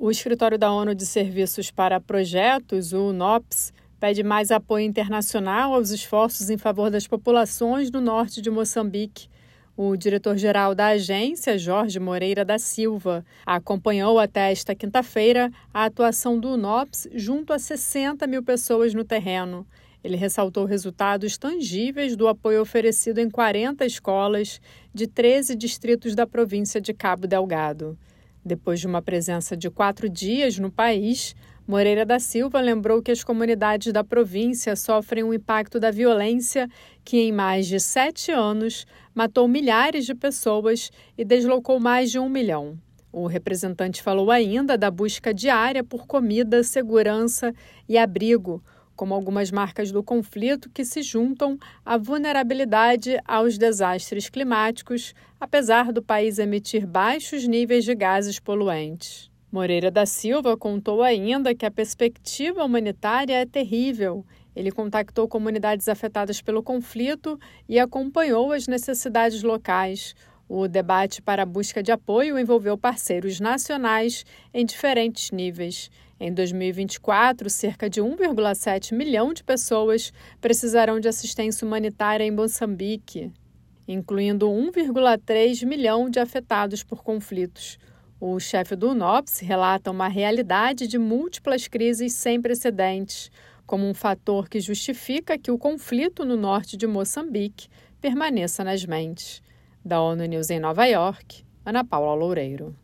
O Escritório da ONU de Serviços para Projetos, o UNOPS, pede mais apoio internacional aos esforços em favor das populações no norte de Moçambique. O diretor-geral da agência, Jorge Moreira da Silva, acompanhou até esta quinta-feira a atuação do UNOPS junto a 60 mil pessoas no terreno. Ele ressaltou resultados tangíveis do apoio oferecido em 40 escolas de 13 distritos da província de Cabo Delgado. Depois de uma presença de 4 dias no país, Moreira da Silva lembrou que as comunidades da província sofrem o impacto da violência que, em mais de 7 anos, matou milhares de pessoas e deslocou mais de 1 milhão. O representante falou ainda da busca diária por comida, segurança e abrigo, como algumas marcas do conflito que se juntam à vulnerabilidade aos desastres climáticos, apesar do país emitir baixos níveis de gases poluentes. Moreira da Silva contou ainda que a perspectiva humanitária é terrível. Ele contactou comunidades afetadas pelo conflito e acompanhou as necessidades locais. O debate para a busca de apoio envolveu parceiros nacionais em diferentes níveis. Em 2024, cerca de 1,7 milhão de pessoas precisarão de assistência humanitária em Moçambique, incluindo 1,3 milhão de afetados por conflitos. O chefe do UNOPS relata uma realidade de múltiplas crises sem precedentes, como um fator que justifica que o conflito no norte de Moçambique permaneça nas mentes. Da ONU News em Nova York, Ana Paula Loureiro.